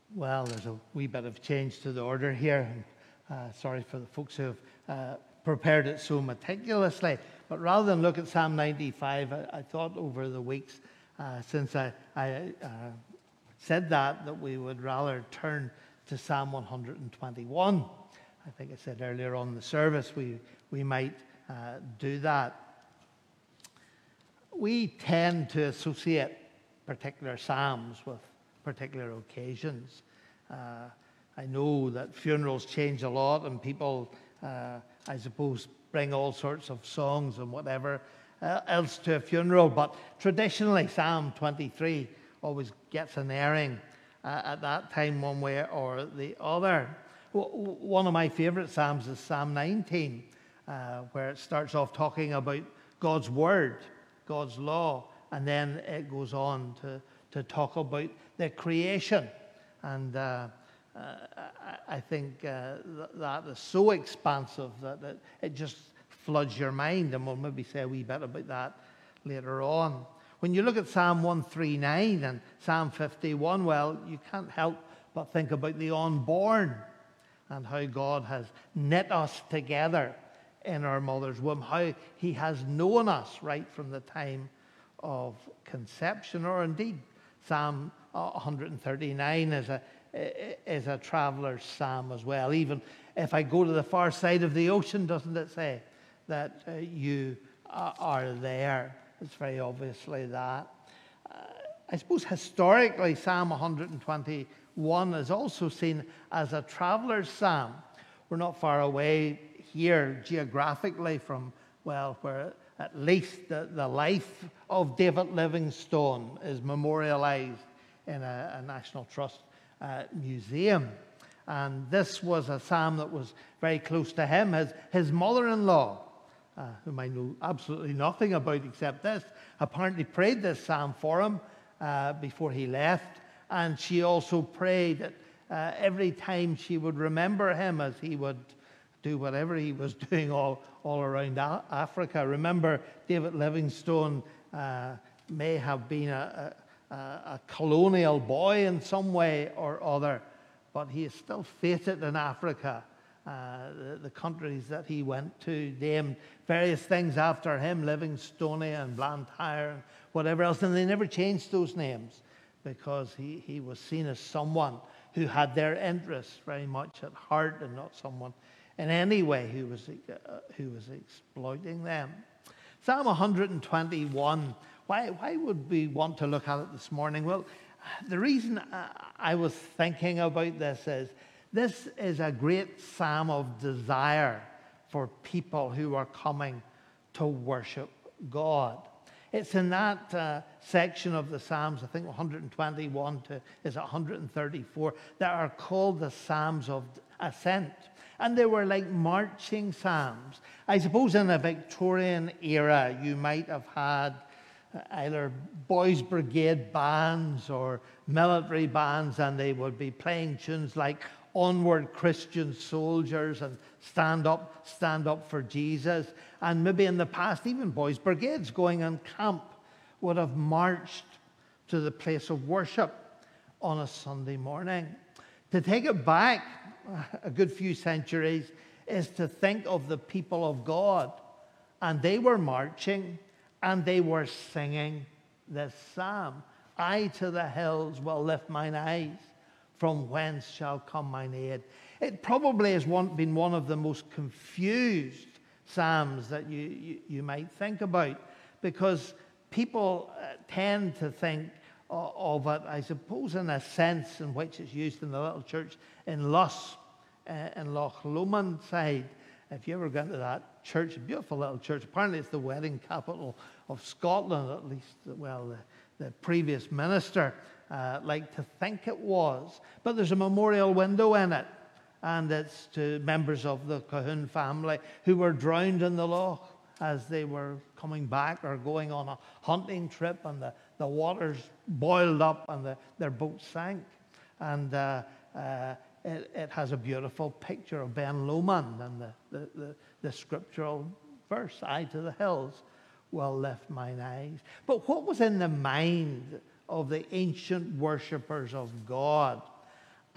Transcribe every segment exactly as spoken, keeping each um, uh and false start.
Well, there's a wee bit of change to the order here. Uh, sorry for the folks who have uh, prepared it so meticulously. But rather than look at Psalm ninety-five, I, I thought over the weeks uh, since I, I uh, said that, that we would rather turn to Psalm one hundred twenty-one. I think I said earlier on in the service we, we might uh, do that. We tend to associate particular psalms with particular occasions. Uh, I know that funerals change a lot and people, uh, I suppose, bring all sorts of songs and whatever uh, else to a funeral, but traditionally Psalm twenty-three always gets an airing uh, at that time one way or the other. W- one of my favourite psalms is Psalm nineteen, uh, where it starts off talking about God's word, God's law, and then it goes on to, to talk about the creation. And uh, uh, I, I think uh, th- that is so expansive that, that it just floods your mind, and we'll maybe say a wee bit about that later on. When you look at Psalm one thirty-nine and Psalm fifty-one, well, you can't help but think about the unborn and how God has knit us together in our mother's womb, how he has known us right from the time of conception. Or indeed, Psalm one thirty-nine is a, is a traveler's psalm as well. Even if I go to the far side of the ocean, doesn't it say that uh, you are there? It's very obviously that. Uh, I suppose historically, Psalm one twenty-one is also seen as a traveler's psalm. We're not far away here geographically from, well, where at least the, the life of David Livingstone is memorialized in a, a National Trust uh, museum. And this was a psalm that was very close to him. His, his mother-in-law, uh, whom I know absolutely nothing about except this, apparently prayed this psalm for him uh, before he left. And she also prayed that uh, every time she would remember him as he would do whatever he was doing all, all around a- Africa. Remember, David Livingstone uh, may have been a, a, a colonial boy in some way or other, but he is still fated in Africa. Uh, the, the countries that he went to named various things after him, Livingstonia and Blantyre and whatever else, and they never changed those names because he, he was seen as someone who had their interests very much at heart and not someone in any way who was, uh, who was exploiting them. Psalm one twenty-one, why, why would we want to look at it this morning? Well, the reason I was thinking about this is this is a great psalm of desire for people who are coming to worship God. It's in that uh, section of the Psalms, I think one twenty-one to is one thirty-four, that are called the Psalms of Ascent. And they were like marching psalms. I suppose in the Victorian era, you might have had either boys' brigade bands or military bands, and they would be playing tunes like Onward Christian Soldiers and Stand Up, Stand Up for Jesus. And maybe in the past, even boys' brigades going on camp would have marched to the place of worship on a Sunday morning. To take it back a good few centuries is to think of the people of God. And they were marching and they were singing this psalm. I to the hills will lift mine eyes, from whence shall come mine aid. It probably has one, been one of the most confused psalms that you, you, you might think about, because people uh, tend to think of it, I suppose, in a sense in which it's used in the little church in Luss, uh, in Loch Lomond side. If you ever go into that church, a beautiful little church, apparently it's the wedding capital of Scotland, at least, well, the, the previous minister uh, liked to think it was. But there's a memorial window in it, and it's to members of the Colquhoun family who were drowned in the loch as they were coming back or going on a hunting trip, and the, the waters boiled up and the, their boat sank. And uh, uh, it, it has a beautiful picture of Ben Lomond and the, the, the, the scriptural verse, I to the hills will lift mine eyes. But what was in the mind of the ancient worshippers of God?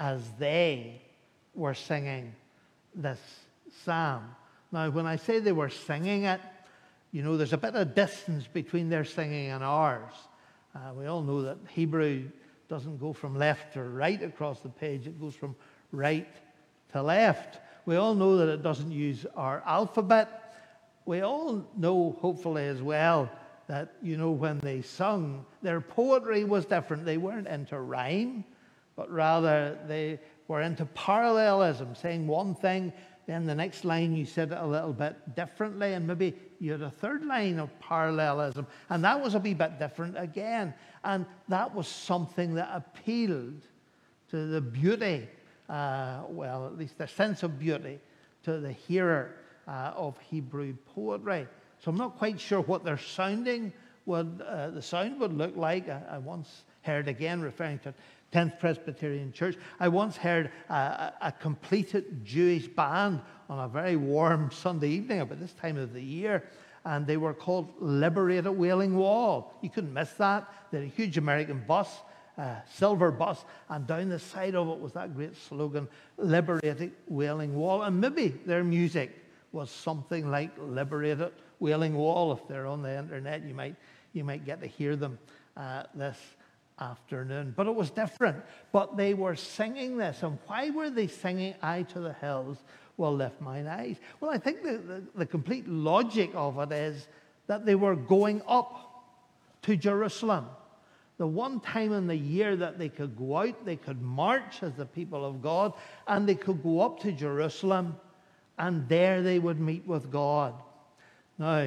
as they were singing this psalm. Now, when I say they were singing it, you know, there's a bit of distance between their singing and ours. Uh, we all know that Hebrew doesn't go from left to right across the page. It goes from right to left. We all know that it doesn't use our alphabet. We all know, hopefully as well, that, you know, when they sung, their poetry was different. They weren't into rhyme, but rather they were into parallelism, saying one thing, then the next line you said it a little bit differently, and maybe you had a third line of parallelism, and that was a wee bit different again. And that was something that appealed to the beauty, uh, well, at least the sense of beauty, to the hearer uh, of Hebrew poetry. So I'm not quite sure what their sounding would, uh, the sound would look like. I, I once heard, again referring to tenth Presbyterian Church, I once heard a, a, a completed Jewish band on a very warm Sunday evening about this time of the year, and they were called Liberate at Wailing Wall. You couldn't miss that. They had a huge American bus, uh, silver bus, and down the side of it was that great slogan, Liberate at Wailing Wall. And maybe their music was something like Liberate at Wailing Wall. If they're on the internet, you might, you might get to hear them uh, this afternoon. But it was different. But they were singing this. And why were they singing I to the hills will lift mine eyes? Well, I think the, the, the complete logic of it is that they were going up to Jerusalem. The one time in the year that they could go out, they could march as the people of God, and they could go up to Jerusalem, and there they would meet with God. Now,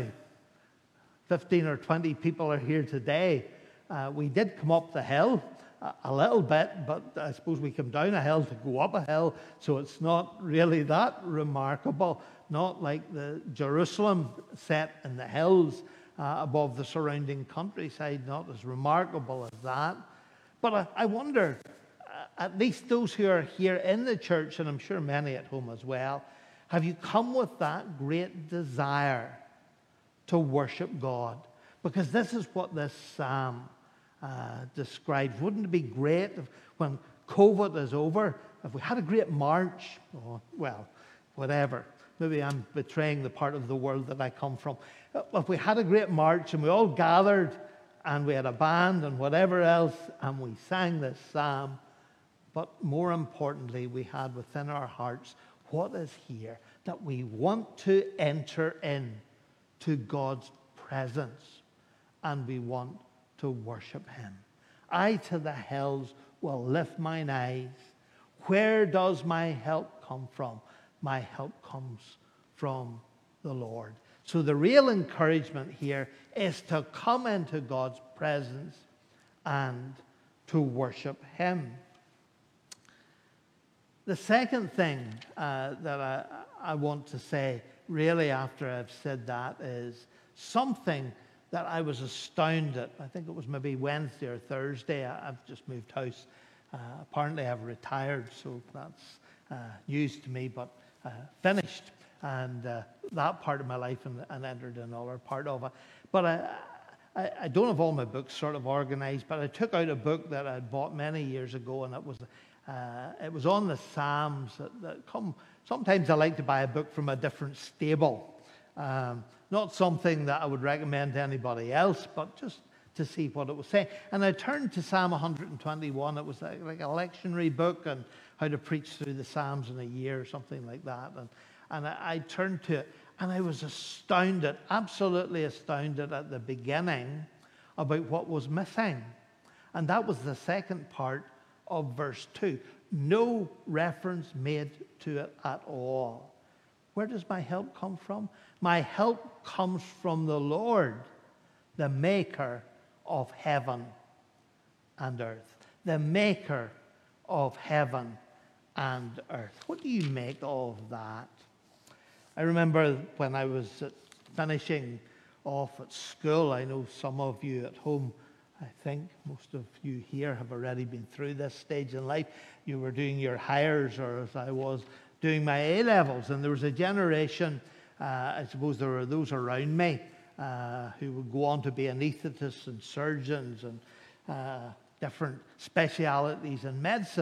fifteen or twenty people are here today. Uh, we did come up the hill a, a little bit, but I suppose we come down a hill to go up a hill, so it's not really that remarkable. Not like the Jerusalem set in the hills uh, above the surrounding countryside, not as remarkable as that. But I, I wonder, uh, at least those who are here in the church, and I'm sure many at home as well, have you come with that great desire to worship God? Because this is what this psalm uh, describes. Wouldn't it be great if, when COVID is over, if we had a great march, or, well, whatever. Maybe I'm betraying the part of the world that I come from. If we had a great march and we all gathered and we had a band and whatever else and we sang this psalm, but more importantly, we had within our hearts what is here, that we want to enter in to God's presence and we want to worship him. I to the hills will lift mine eyes. Where does my help come from? My help comes from the Lord. So the real encouragement here is to come into God's presence and to worship him. The second thing uh, that I, I want to say, really after I've said that, is something that I was astounded. I think it was maybe Wednesday or Thursday. I, I've just moved house. Uh, apparently I've retired, so that's uh, news to me, but uh, finished. And uh, that part of my life and, and entered another part of it. But I, I, I don't have all my books sort of organized, but I took out a book that I'd bought many years ago, and it was uh, it was on the Psalms that, that come. Sometimes I like to buy a book from a different stable. Um, not something that I would recommend to anybody else, but just to see what it was saying. And I turned to Psalm one twenty-one. It was like, like a lectionary book on how to preach through the Psalms in a year or something like that. And, and I, I turned to it, and I was astounded, absolutely astounded at the beginning about what was missing. And that was the second part of verse two. No reference made to it at all. Where does my help come from? My help comes from the Lord, the maker of heaven and earth. The maker of heaven and earth. What do you make of that? I remember when I was finishing off at school, I know some of you at home, I think most of you here have already been through this stage in life. You were doing your hires, or as I was doing my A-levels, and there was a generation, uh, I suppose there were those around me, uh, who would go on to be anaesthetists and surgeons and uh, different specialities in medicine.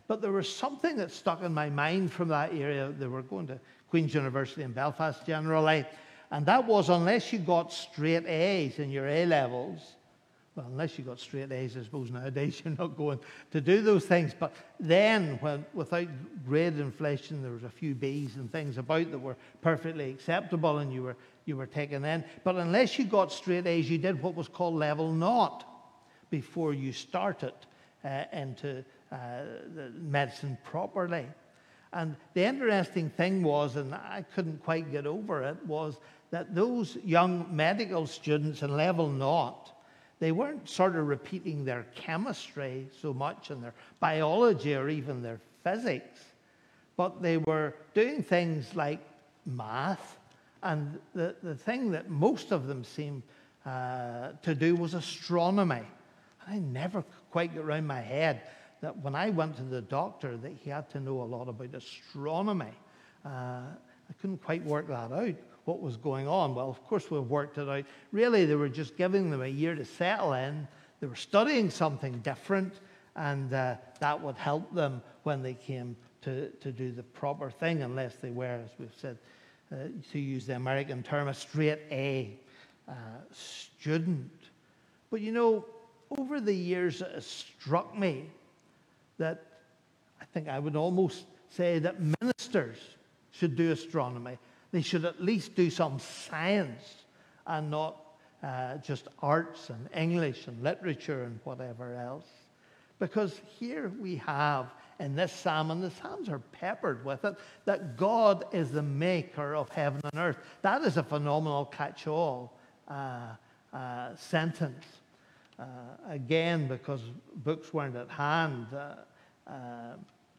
But there was something that stuck in my mind from that area. They were going to Queen's University in Belfast generally, and that was unless you got straight A's in your A-levels, well, unless you got straight A's, I suppose nowadays you're not going to do those things. But then, when without grade inflation, there was a few B's and things about that were perfectly acceptable, and you were you were taken in. But unless you got straight A's, you did what was called level naught before you started uh, into uh, the medicine properly. And the interesting thing was, and I couldn't quite get over it, was that those young medical students in level naught, they weren't sort of repeating their chemistry so much and their biology or even their physics, but they were doing things like math. And the, the thing that most of them seemed uh, to do was astronomy. And I never quite got around my head that when I went to the doctor that he had to know a lot about astronomy. Uh, I couldn't quite work that out, what was going on. Well, of course, we've worked it out. Really, they were just giving them a year to settle in. They were studying something different, and uh, that would help them when they came to, to do the proper thing, unless they were, as we've said, uh, to use the American term, a straight A uh, student. But you know, over the years, it has struck me that I think I would almost say that ministers should do astronomy. They should at least do some science and not uh, just arts and English and literature and whatever else. Because here we have in this psalm, and the psalms are peppered with it, that God is the maker of heaven and earth. That is a phenomenal catch-all uh, uh, sentence. Uh, again, because books weren't at hand, uh, uh,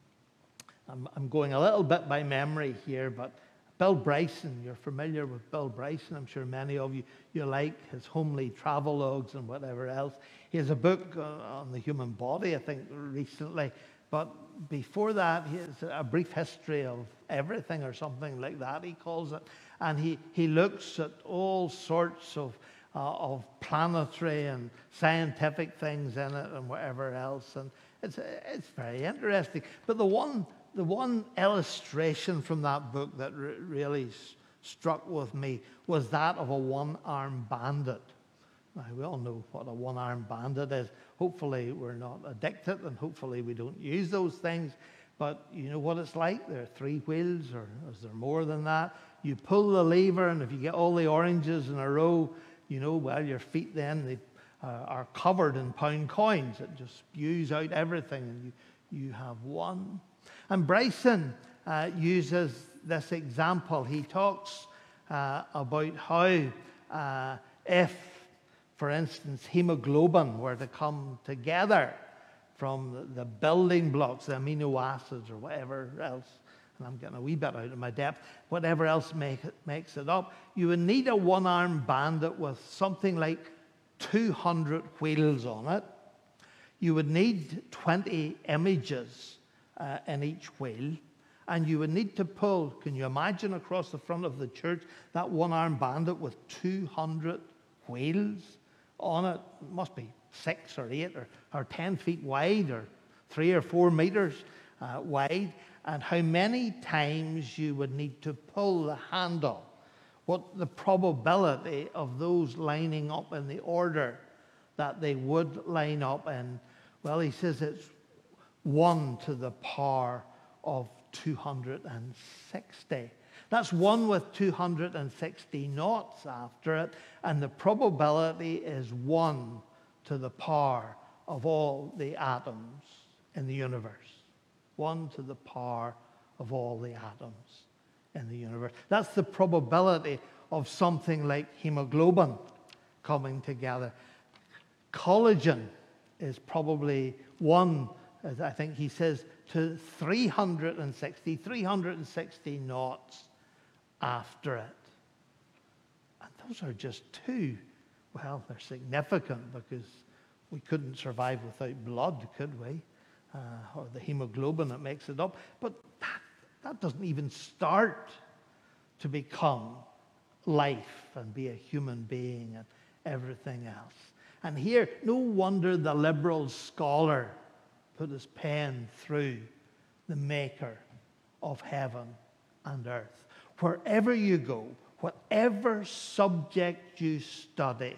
I'm, I'm going a little bit by memory here, but Bill Bryson, you're familiar with Bill Bryson. I'm sure many of you, you like his homely travelogues and whatever else. He has a book uh, on the human body, I think, recently. But before that, he has a brief history of everything or something like that, he calls it. And he, he looks at all sorts of Uh, of planetary and scientific things in it and whatever else, and it's it's very interesting. But the one the one illustration from that book that re- really s- struck with me was that of a one-armed bandit. Now, we all know what a one-armed bandit is. Hopefully we're not addicted, and hopefully we don't use those things. But you know what it's like. There are three wheels, or is there more than that? You pull the lever, and if you get all the oranges in a row, you know, well, your feet then they uh, are covered in pound coins. It just spews out everything, and you, you have one. And Bryson uh, uses this example. He talks uh, about how uh, if, for instance, hemoglobin were to come together from the, the building blocks, the amino acids or whatever else, and I'm getting a wee bit out of my depth, whatever else make it, makes it up, you would need a one-armed bandit with something like two hundred wheels on it. You would need twenty images uh, in each wheel, and you would need to pull, can you imagine, across the front of the church, that one-armed bandit with two hundred wheels on it? It must be six or eight or, or ten feet wide, or three or four meters uh, wide. And how many times you would need to pull the handle, what the probability of those lining up in the order that they would line up in. Well, he says it's one to the power of two hundred sixty. That's one with two hundred sixty noughts after it, and the probability is one to the power of all the atoms in the universe. One to the power of all the atoms in the universe. That's the probability of something like hemoglobin coming together. Collagen is probably one, as I think he says, to three hundred sixty, three hundred sixty noughts after it. And those are just two. Well, they're significant because we couldn't survive without blood, could we? Uh, or the hemoglobin that makes it up. But that, that doesn't even start to become life and be a human being and everything else. And here, no wonder the liberal scholar put his pen through the maker of heaven and earth. Wherever you go, whatever subject you study,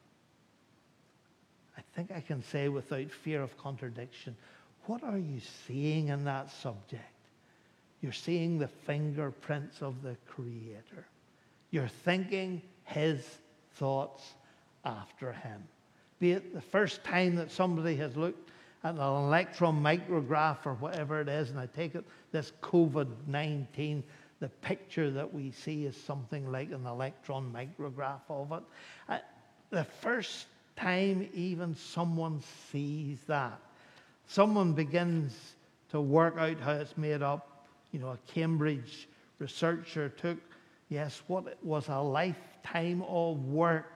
I think I can say without fear of contradiction, what are you seeing in that subject? You're seeing the fingerprints of the Creator. You're thinking His thoughts after Him. Be it the first time that somebody has looked at an electron micrograph or whatever it is, and I take it this COVID nineteen, the picture that we see is something like an electron micrograph of it. Uh, the first time even someone sees that, someone begins to work out how it's made up. You know, a Cambridge researcher took, yes, what was a lifetime of work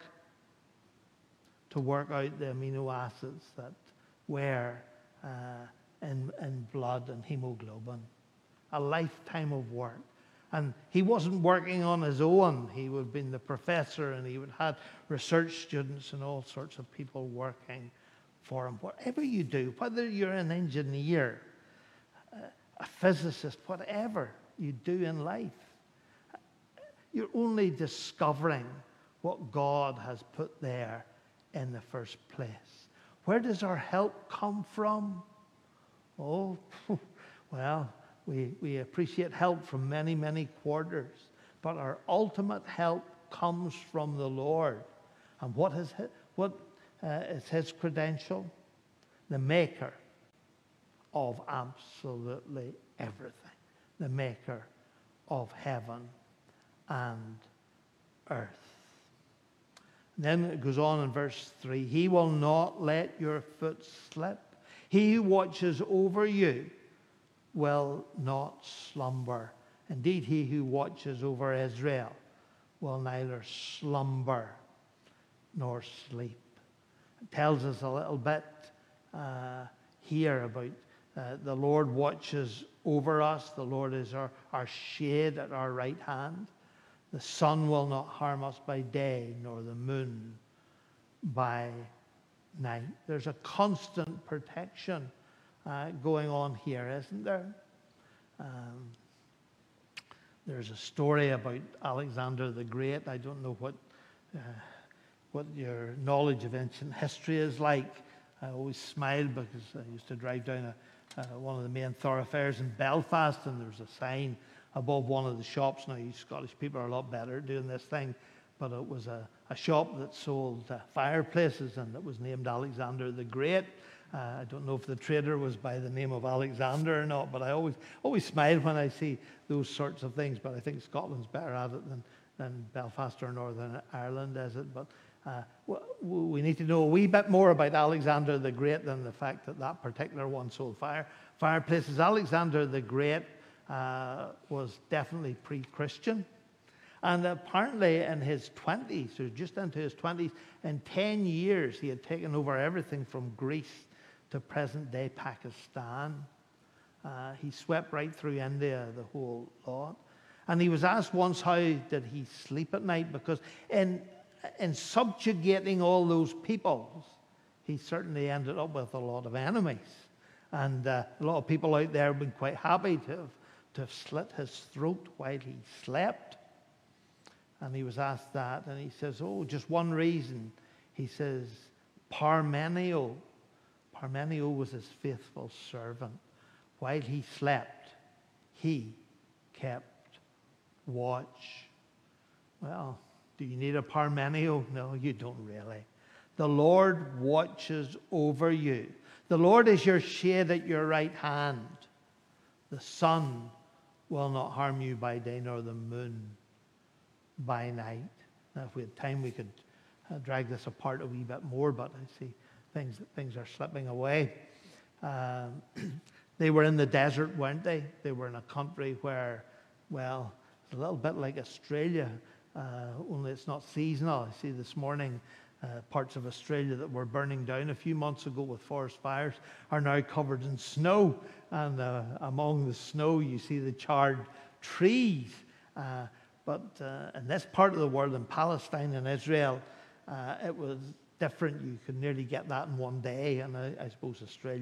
to work out the amino acids that were uh, in, in blood and hemoglobin. A lifetime of work. And he wasn't working on his own. He would have been the professor, and he would have had research students and all sorts of people working for him. Whatever you do, whether you're an engineer, a physicist, whatever you do in life, you're only discovering what God has put there in the first place. Where does our help come from? Oh, well, we, we appreciate help from many, many quarters, but our ultimate help comes from the Lord. And what is his, what uh, is His credential? The maker of absolutely everything. The maker of heaven and earth. And then it goes on in verse three. He will not let your foot slip. He who watches over you will not slumber. Indeed, he who watches over Israel will neither slumber nor sleep. It tells us a little bit uh, here about uh, the Lord watches over us. The Lord is our, our shade at our right hand. The sun will not harm us by day, nor the moon by night. There's a constant protection uh, going on here, isn't there? Um, there's a story about Alexander the Great. I don't know what uh, what your knowledge of ancient history is like. I always smile because I used to drive down a, uh, one of the main thoroughfares in Belfast, and there's a sign above one of the shops. Now, you Scottish people are a lot better at doing this thing, but it was a, a shop that sold uh, fireplaces, and it was named Alexander the Great. Uh, I don't know if the trader was by the name of Alexander or not, but I always always smile when I see those sorts of things. But I think Scotland's better at it than, than Belfast or Northern Ireland, is it? But uh, we need to know a wee bit more about Alexander the Great than the fact that that particular one sold fire fireplaces. Alexander the Great uh, was definitely pre-Christian. And apparently in his twenties, or just into his twenties, in ten years, he had taken over everything from Greece to present-day Pakistan. Uh, he swept right through India, the whole lot. And he was asked once, how did he sleep at night? Because in, in subjugating all those peoples, he certainly ended up with a lot of enemies. And uh, a lot of people out there have been quite happy to have, to have slit his throat while he slept. And he was asked that, and he says, oh, just one reason. He says, Parmenio. Parmenio was his faithful servant. While he slept, he kept watch. Well, do you need a Parmenio? No, you don't really. The Lord watches over you. The Lord is your shade at your right hand. The sun will not harm you by day, nor the moon by night. Now, if we had time, we could uh, drag this apart a wee bit more, but I see things things are slipping away. Um, they were in the desert, weren't they? They were in a country where, well, it's a little bit like Australia, uh, only it's not seasonal. I see this morning uh, parts of Australia that were burning down a few months ago with forest fires are now covered in snow, and uh, among the snow you see the charred trees. Uh, But uh, in this part of the world, in Palestine and Israel, uh, it was different. You could nearly get that in one day. And I, I suppose Australia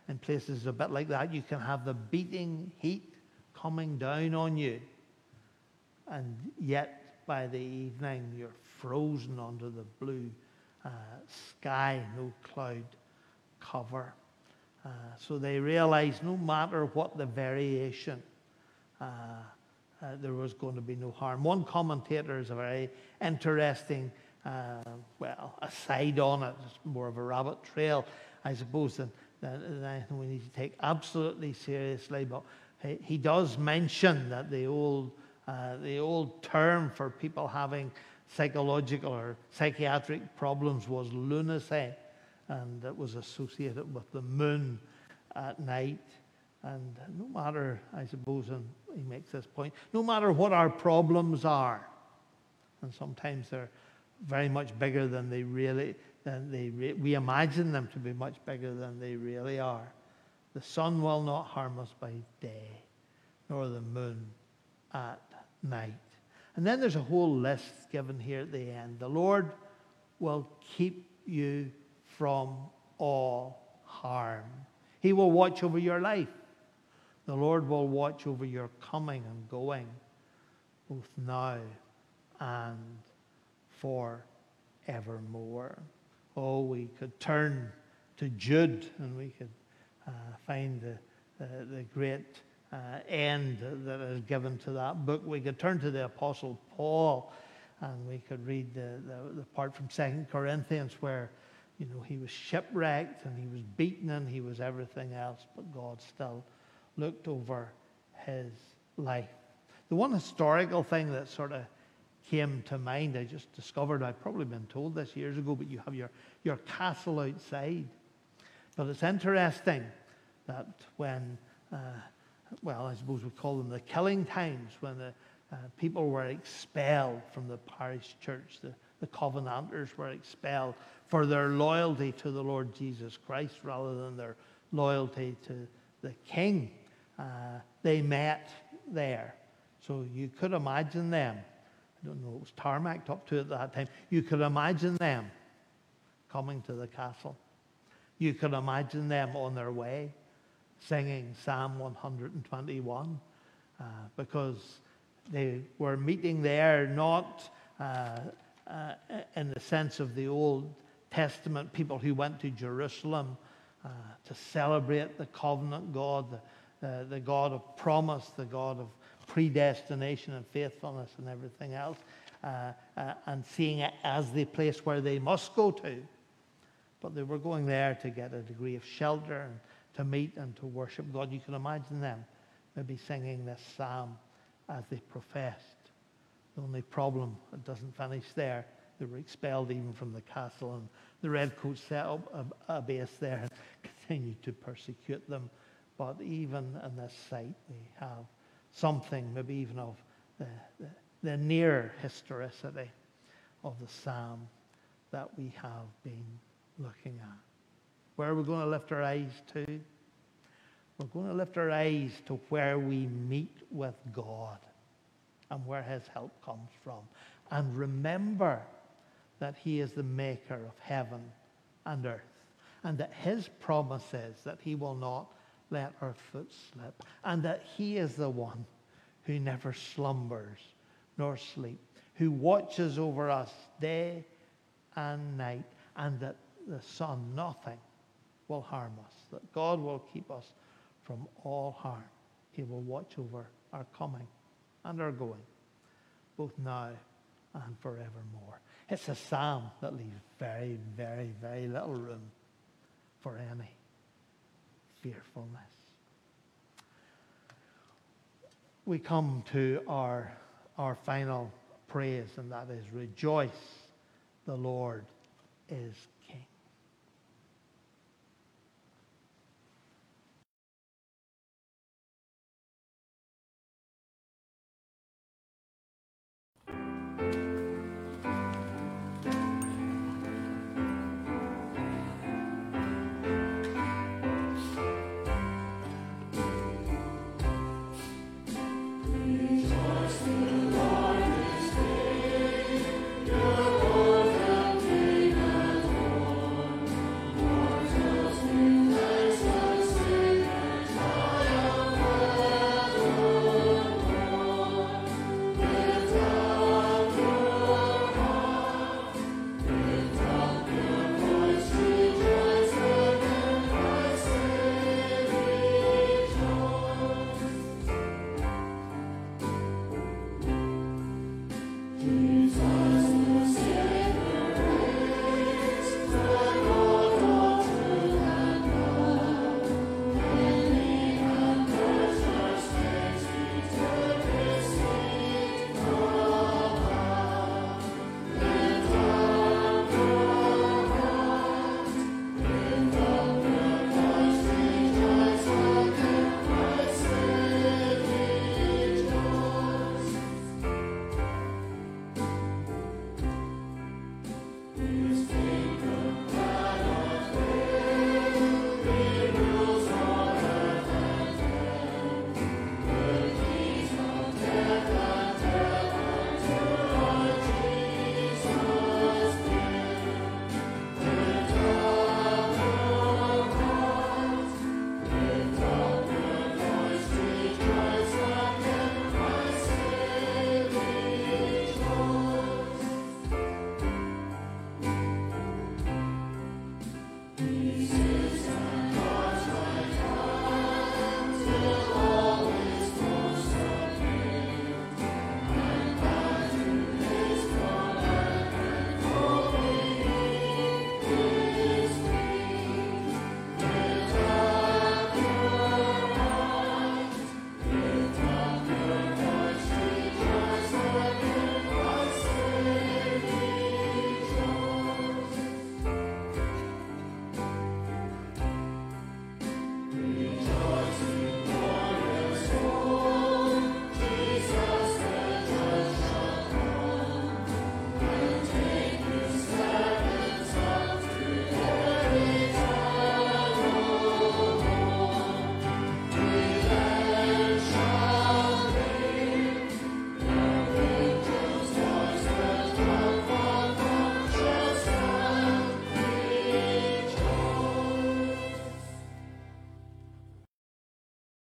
in places a bit like that, you can have the beating heat coming down on you. And yet, by the evening, you're frozen under the blue uh, sky, no cloud cover. Uh, so they realized no matter what the variation, uh, uh, there was going to be no harm. One commentator is a very interesting, uh, well, aside on it. It's more of a rabbit trail, I suppose, than, than, than anything we need to take absolutely seriously. But he, he does mention that the old, uh, the old term for people having psychological or psychiatric problems was lunacy, and it was associated with the moon at night. And no matter, I suppose, and he makes this point, no matter what our problems are, and sometimes they're very much bigger than they really, than they re- we imagine them to be much bigger than they really are. The sun will not harm us by day, nor the moon at night. And then there's a whole list given here at the end. The Lord will keep you from all harm. He will watch over your life. The Lord will watch over your coming and going, both now and forevermore. Oh, we could turn to Jude, and we could uh, find the, the, the great uh, end that is given to that book. We could turn to the Apostle Paul, and we could read the, the, the part from Second Corinthians where, you know, he was shipwrecked and he was beaten and he was everything else, but God still looked over his life. The one historical thing that sort of came to mind, I just discovered, I've probably been told this years ago, but you have your, your castle outside. But it's interesting that when, uh, well, I suppose we call them the killing times, when the uh, people were expelled from the parish church, the, the Covenanters were expelled for their loyalty to the Lord Jesus Christ rather than their loyalty to the king. Uh, they met there. So you could imagine them. I don't know, it was tarmacked up to at that time. You could imagine them coming to the castle. You could imagine them on their way singing Psalm one twenty-one uh, because they were meeting there not uh, uh, in the sense of the Old Testament people who went to Jerusalem uh, to celebrate the covenant God, the, uh, the God of promise, the God of predestination and faithfulness and everything else, uh, uh, and seeing it as the place where they must go to. But they were going there to get a degree of shelter and to meet and to worship God. You can imagine them maybe singing this psalm as they professed. The only problem, it doesn't finish there. They were expelled even from the castle, and the redcoats set up a, a base there and continued to persecute them. But even in this sight, we have something, maybe even of the, the, the near historicity of the psalm that we have been looking at. Where are we going to lift our eyes to? We're going to lift our eyes to where we meet with God and where his help comes from. And remember that he is the maker of heaven and earth, and that his promise is that he will not let our foot slip, and that he is the one who never slumbers nor sleeps, who watches over us day and night, and that the sun, nothing will harm us, that God will keep us from all harm. He will watch over our coming and our going, both now and forevermore. It's a psalm that leaves very, very, very little room for any fearfulness. We come to our, our final praise, and that is, rejoice, the Lord is